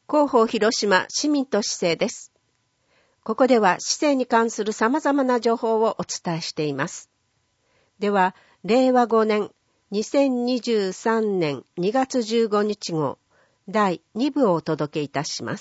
広報広島市民と市政です。ここでは市政に関する様々な情報をお伝えしています。では、令和5年2023年2月15日号第2部をお届けいたします。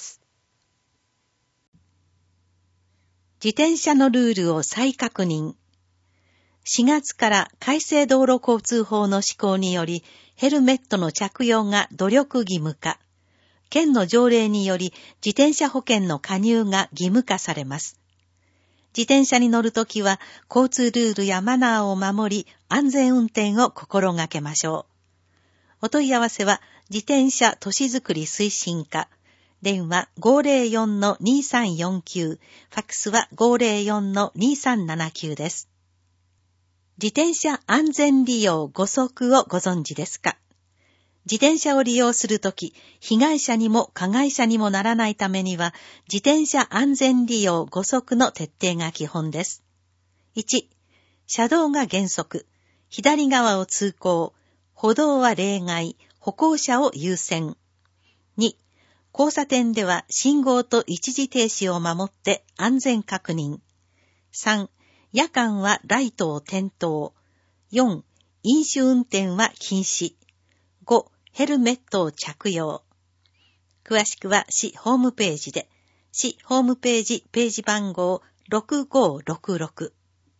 自転車のルールを再確認。4月から改正道路交通法の施行により、ヘルメットの着用が努力義務化。県の条例により自転車保険の加入が義務化されます。自転車に乗るときは交通ルールやマナーを守り安全運転を心がけましょう。お問い合わせは自転車都市づくり推進課。電話 504-2349。ファックスは 504-2379 です。自転車安全利用5則をご存知ですか？自転車を利用するとき、被害者にも加害者にもならないためには、自転車安全利用5則の徹底が基本です。1、車道が原則、左側を通行、歩道は例外、歩行者を優先。2、交差点では信号と一時停止を守って安全確認。3、夜間はライトを点灯。4、飲酒運転は禁止。5、ヘルメットを着用。詳しくは市ホームページで、市ホームページページ番号6566。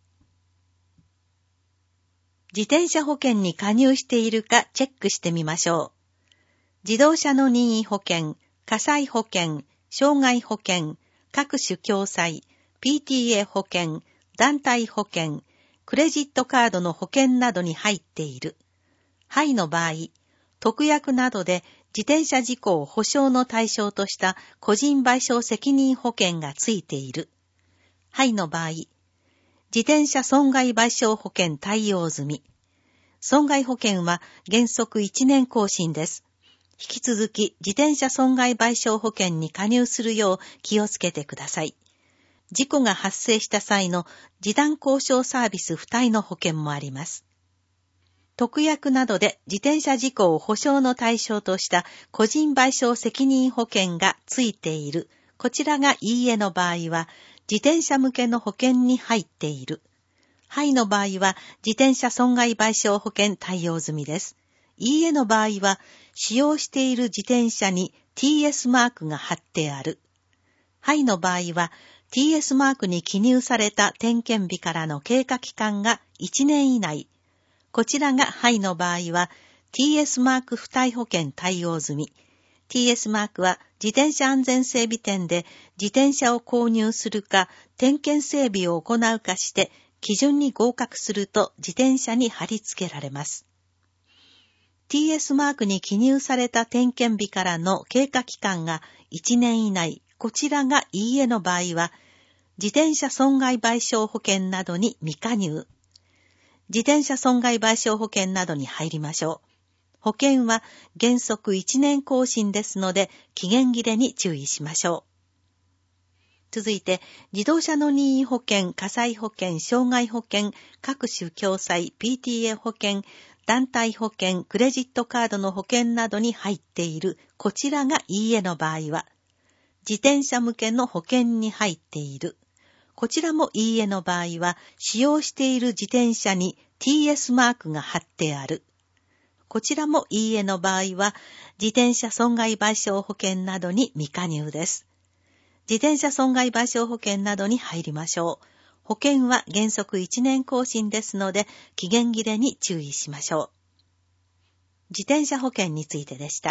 自転車保険に加入しているかチェックしてみましょう。自動車の任意保険、火災保険、障害保険、各種共済、PTA 保険、団体保険、クレジットカードの保険などに入っている。はいの場合、特約などで自転車事故を補償の対象とした個人賠償責任保険がついている。はいの場合、自転車損害賠償保険対応済み。損害保険は原則1年更新です。引き続き自転車損害賠償保険に加入するよう気をつけてください。事故が発生した際の示談交渉サービス付帯の保険もあります。特約などで自転車事故を補償の対象とした個人賠償責任保険がついている。こちらがいいえの場合は、自転車向けの保険に入っている。はいの場合は、自転車損害賠償保険対応済みです。いいえの場合は、使用している自転車に TS マークが貼ってある。はいの場合は、TS マークに記入された点検日からの経過期間が1年以内。こちらがはいの場合は TS マーク付帯保険対応済み。TS マークは自転車安全整備店で自転車を購入するか点検整備を行うかして基準に合格すると自転車に貼り付けられます。TS マークに記入された点検日からの経過期間が1年以内。こちらがいいえの場合は自転車損害賠償保険などに未加入。自転車損害賠償保険などに入りましょう。保険は原則1年更新ですので、期限切れに注意しましょう。続いて、自動車の任意保険、火災保険、障害保険、各種共済、PTA 保険、団体保険、クレジットカードの保険などに入っている、こちらがいいえの場合は、自転車向けの保険に入っている。こちらもいいえの場合は、使用している自転車に TS マークが貼ってある。こちらもいいえの場合は、自転車損害賠償保険などに未加入です。自転車損害賠償保険などに入りましょう。保険は原則1年更新ですので、期限切れに注意しましょう。自転車保険についてでした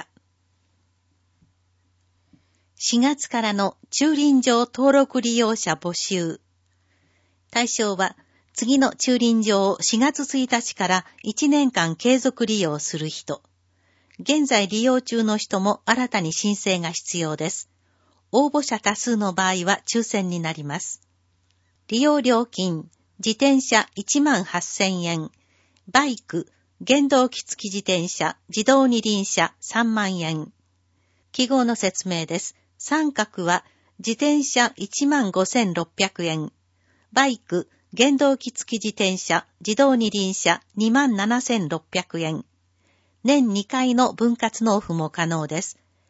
。4月からの駐輪場登録利用者募集。対象は、次の駐輪場を4月1日から1年間継続利用する人。現在利用中の人も新たに申請が必要です。応募者多数の場合は抽選になります。利用料金、自転車18,000円、バイク、原動機付き自転車、自動二輪車3万円。記号の説明です。三角は自転車15,600円、バイク、原動機付き自転車、自動二輪車27,600円。年2回の分割納付も可能です。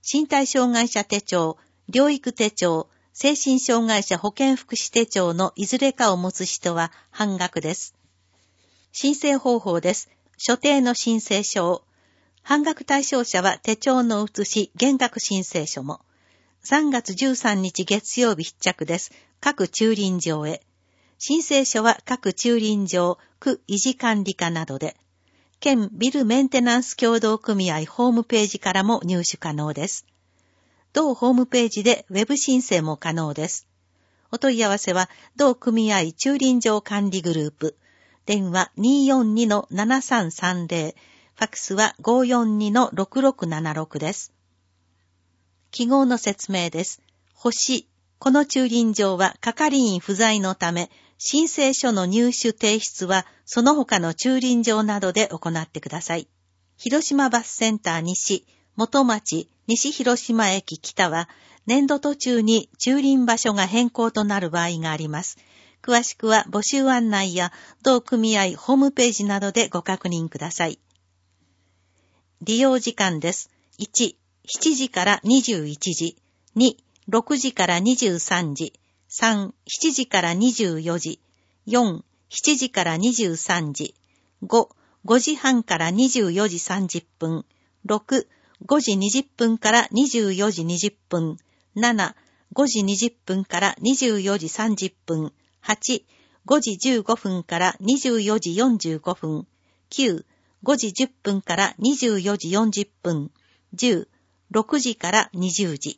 身体障害者手帳、療育手帳、精神障害者保健福祉手帳のいずれかを持つ人は半額です。申請方法です。所定の申請書を。半額対象者は手帳の写し、減額申請書も。3月13日月曜日必着です。各駐輪場へ。申請書は各駐輪場、区維持管理課などで。県ビルメンテナンス協同組合ホームページからも入手可能です。同ホームページでウェブ申請も可能です。お問い合わせは同組合駐輪場管理グループ。電話 242-7330。ファックスは 542-6676 です。記号の説明です。星。この駐輪場は係員不在のため、申請書の入手提出はその他の駐輪場などで行ってください。広島バスセンター西、元町、西広島駅北は、年度途中に駐輪場所が変更となる場合があります。詳しくは募集案内や同組合ホームページなどでご確認ください。利用時間です。1、7時から21時。2、6時から23時。3、7時から24時。4、7時から23時。5、5時半から24時30分。6、5時20分から24時20分。7、5時20分から24時30分。8、5時15分から24時45分。9、5時10分から24時40分。10、6時から20時。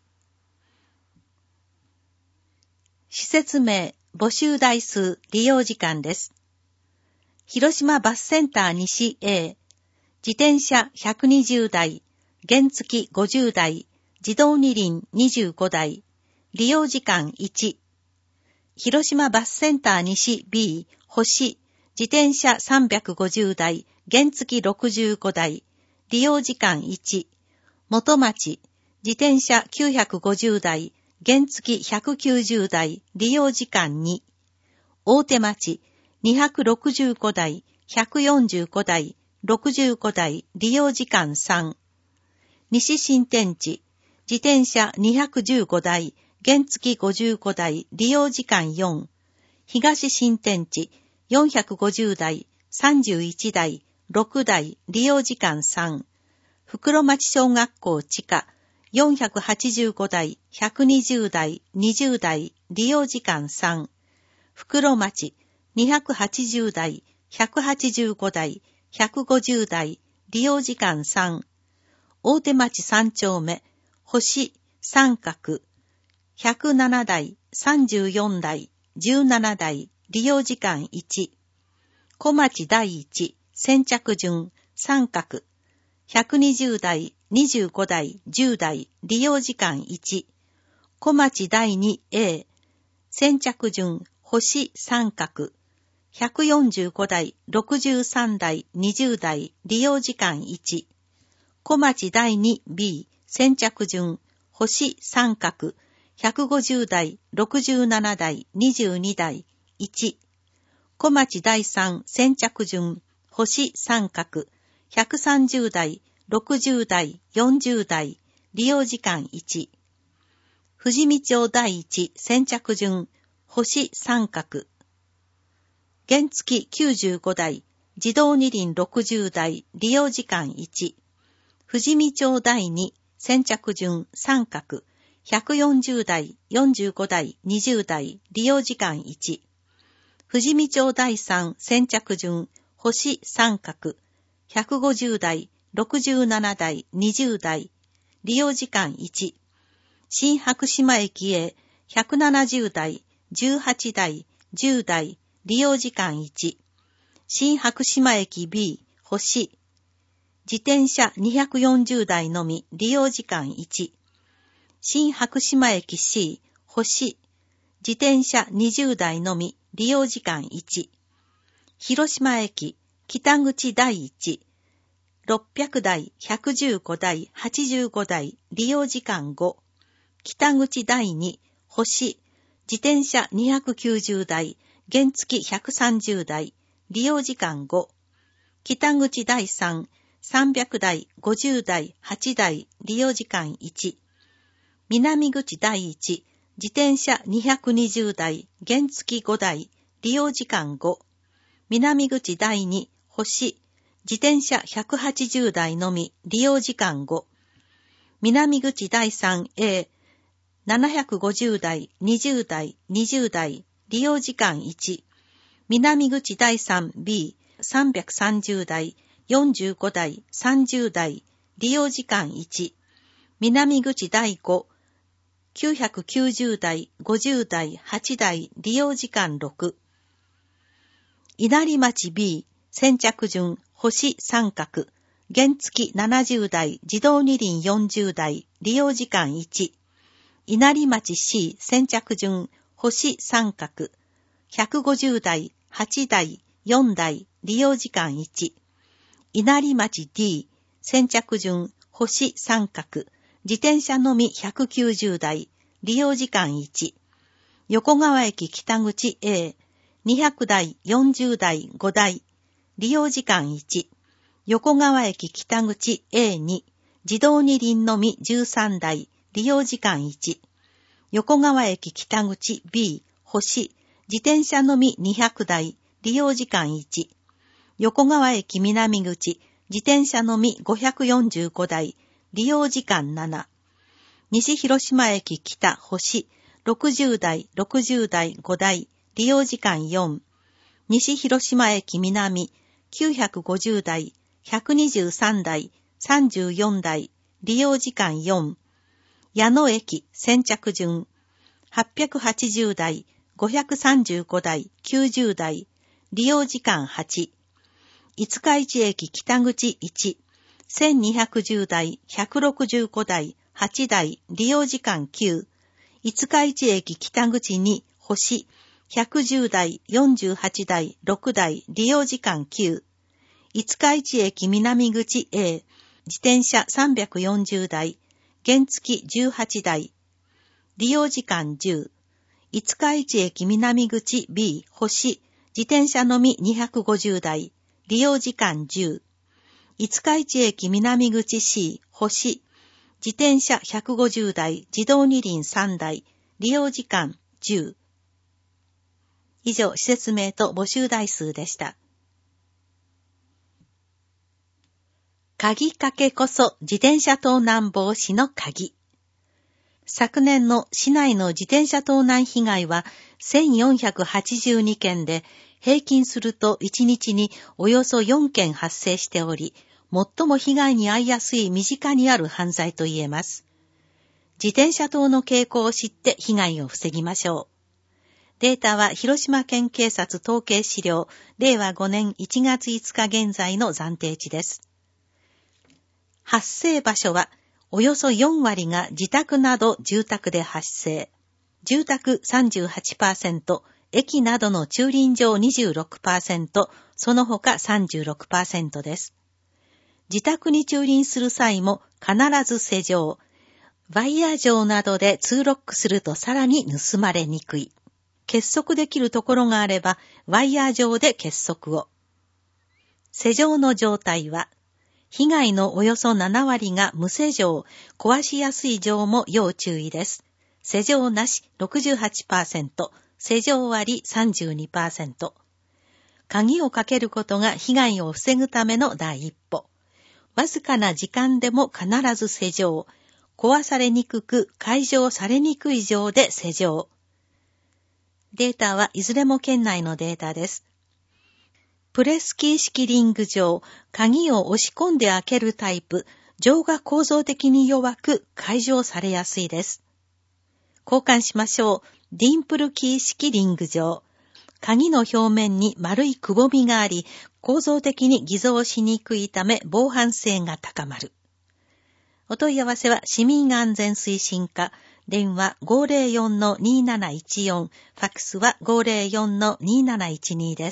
施設名、募集台数、利用時間です。広島バスセンター西 A、自転車120台、原付50台、自動二輪25台、利用時間1。広島バスセンター西 B、星、自転車350台、原付65台、利用時間1。元町、自転車950台、原付190台、利用時間2。大手町、265台、145台、65台、利用時間3。西新天地、自転車215台、原付55台、利用時間4。東新天地、450台、31台、6台、利用時間3。袋町小学校地下、485台、120台、20台、利用時間3。袋町、280台、185台、150台、利用時間3。大手町3丁目、星、三角、107台、34台、17台、利用時間1。小町第一、先着順、三角、120台、25台、10台、利用時間1。小町第2 A、先着順、星三角、145台、63台、20台、利用時間1。小町第2 B、先着順、星三角、150台、67台、22台、1。小町第3、先着順、星三角、130台、60台、40台、利用時間1。富士見町第1、先着順、星三角。原付95台、自動二輪60台、利用時間1。富士見町第2、先着順、三角。140台、45台、20台、利用時間1。富士見町第3、先着順、星三角。150台、67台、20台、利用時間1。新白島駅へ、170台、18台、10台、利用時間1。新白島駅 B、星。自転車240台のみ、利用時間1。新白島駅 C、星。自転車20台のみ、利用時間1。広島駅、北口第1。600台、115台、85台、利用時間5。北口第2、星。自転車290台、原付130台、利用時間5。北口第3、 300台、50台、8台、利用時間1。南口第1、自転車220台、原付5台、利用時間5。南口第2、星、自転車180台のみ、利用時間5。南口第3、A、750台、20台、20台、利用時間1。南口第3、B、330台、45台、30台、利用時間1。南口第5、990台、50台、8台、利用時間6。稲荷町 B、先着順、星三角、原付70台、自動二輪40台、利用時間1。稲荷町 C、先着順、星三角、150台、8台、4台、利用時間1。稲荷町 D、先着順、星三角、自転車のみ190台、利用時間1。横川駅北口 A、200台、40台、5台、利用時間1。横川駅北口 A2、自動二輪のみ13台、利用時間1。横川駅北口 B、星、自転車のみ200台、利用時間1。横川駅南口、自転車のみ545台、利用時間7。西広島駅北星、60台、60台5台、利用時間4。西広島駅南、950台、123台、34台、利用時間4。矢野駅先着順、880台、535台、90台、利用時間8。五日市駅北口1、1210台、165台、8台、利用時間9。五日市駅北口2、星、110台、48台、6台、利用時間9。五日市駅南口 A、自転車340台、原付18台、利用時間10。五日市駅南口 B、星、自転車のみ250台、利用時間10。五日市駅南口 C、星、自転車150台、自動二輪3台、利用時間10。以上、施設名と募集台数でした。鍵かけこそ自転車盗難防止の鍵。昨年の市内の自転車盗難被害は1482件で、平均すると1日におよそ4件発生しており、最も被害に遭いやすい身近にある犯罪と言えます。自転車盗の傾向を知って被害を防ぎましょう。データは広島県警察統計資料、令和5年1月5日現在の暫定値です。発生場所は、およそ4割が自宅など住宅で発生。住宅 38%、駅などの駐輪場 26%、その他 36% です。自宅に駐輪する際も必ず施錠。ワイヤー錠などでツーロックするとさらに盗まれにくい。結束できるところがあれば、ワイヤー錠で結束を。施錠の状態は、被害のおよそ7割が無施錠、壊しやすい錠も要注意です。施錠なし 68%、施錠あり 32%。鍵をかけることが被害を防ぐための第一歩。わずかな時間でも必ず施錠。壊されにくく、解錠されにくい錠で施錠。データはいずれも県内のデータです。プレスキー式リング錠、鍵を押し込んで開けるタイプ、錠が構造的に弱く、解錠されやすいです。交換しましょう。ディンプルキー式リング錠。鍵の表面に丸いくぼみがあり、構造的に偽造しにくいため防犯性が高まる。お問い合わせは市民安全推進課、電話 504-2714、ファックスは 504-2712 です。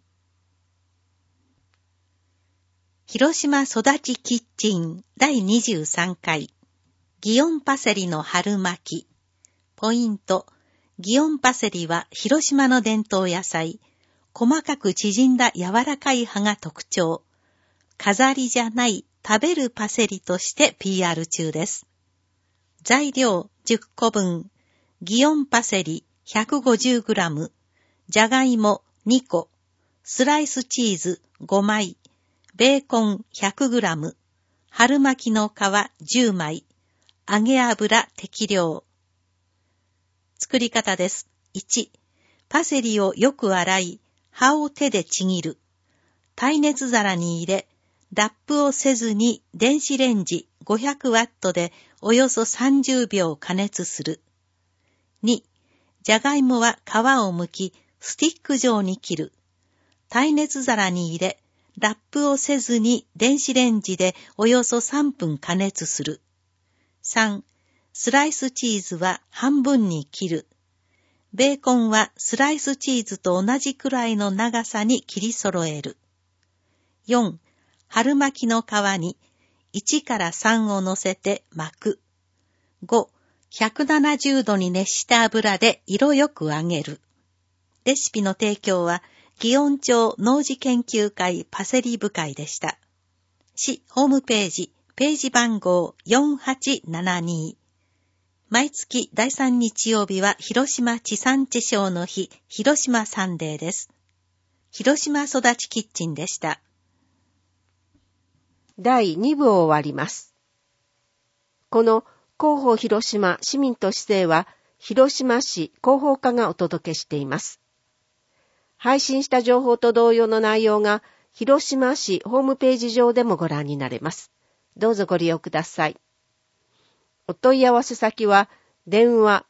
広島育ちキッチン第23回ギヨンパセリの春巻き。ポイント。ギヨンパセリは広島の伝統野菜。細かく縮んだ柔らかい葉が特徴。 飾りじゃない食べるパセリとして PR 中です。材料10個分、ギヨンパセリ 150g、じゃがいも2個、スライスチーズ5枚、ベーコン 100g、春巻きの皮10枚、揚げ油適量。作り方です。1、パセリをよく洗い、葉を手でちぎる。耐熱皿に入れ、ラップをせずに電子レンジ500ワットでおよそ30秒加熱する。2、じゃがいもは皮を剥き、スティック状に切る。耐熱皿に入れ、ラップをせずに電子レンジでおよそ3分加熱する。3、スライスチーズは半分に切る。ベーコンはスライスチーズと同じくらいの長さに切り揃える。4、春巻きの皮に1から3を乗せて巻く。5、170度に熱した油で色よく揚げる。レシピの提供は、祇園町農事研究会パセリ部会でした。市ホームページ、ページ番号4872。毎月第3日曜日は広島地産地消の日、広島サンデーです。広島育ちキッチンでした。 第2部を終わります。この広報広島市民と市政は、広島市広報課がお届けしています。配信した情報と同様の内容が、広島市ホームページ上でもご覧になれます。どうぞご利用ください。お問い合わせ先は、電話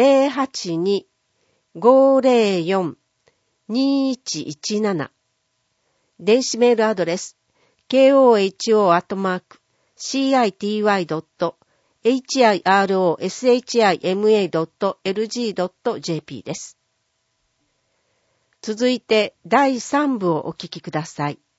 082-504-2117。電子メールアドレス、koho@city.hiroshima.lg.jp です。続いて第3部をお聞きください。